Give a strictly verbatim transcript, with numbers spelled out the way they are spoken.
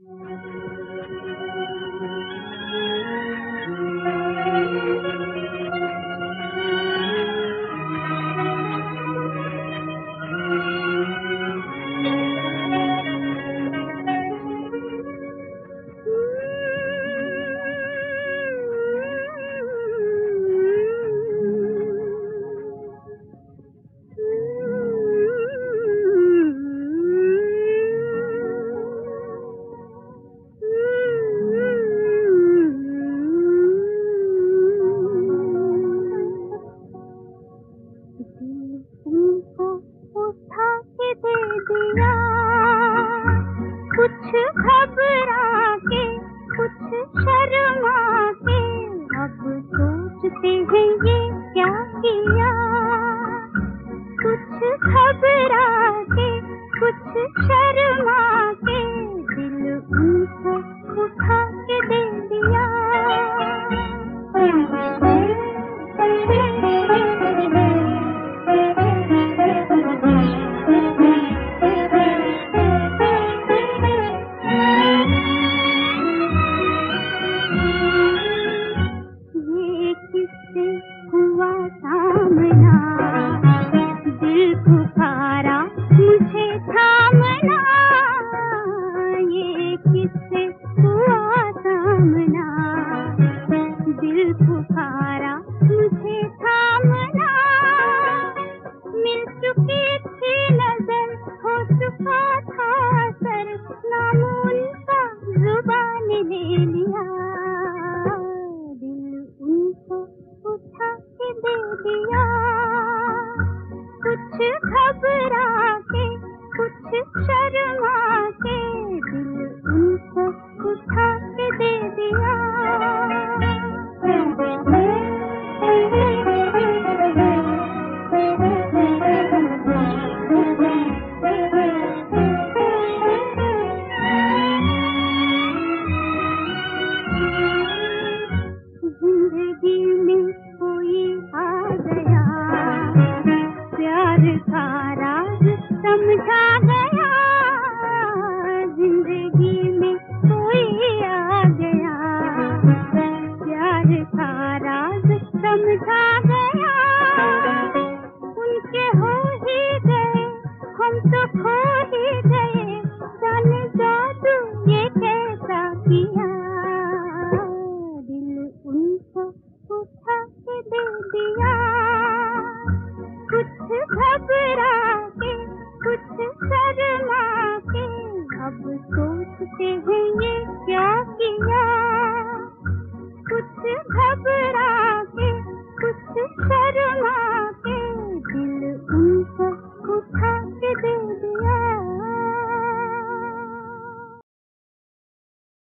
तुमको उठा के दे दिया, कुछ घबरा के कुछ शर्मा के, अब सोचते हैं ये क्या किया। कुछ घबरा के कुछ शर्मा के, दिल उनको उठा के दे दिया। हुआ सामना, दिल पुकारा मुझे थामना, ये किससे हुआ सामना, दिल पुकारा मुझे थामना। मिल चुकी थी नजर, हो चुका था सर, नाम उनका जुबान ले लिया। उठा के दे दिया, कुछ घबरा के कुछ शर्मा के, दिल उनको उठा के दे दिया। जिंदगी में कोई आ गया, प्यार का राज समझा गया। जिंदगी में कोई आ गया, प्यार का राज समझा गया। उनके हो ही गए, हम तो खो ही गए, जाने जादू ये कैसा किया। उठा के दे दिया, कुछ घबरा के कुछ शर्मा के, अब सोचते हैं ये क्या किया।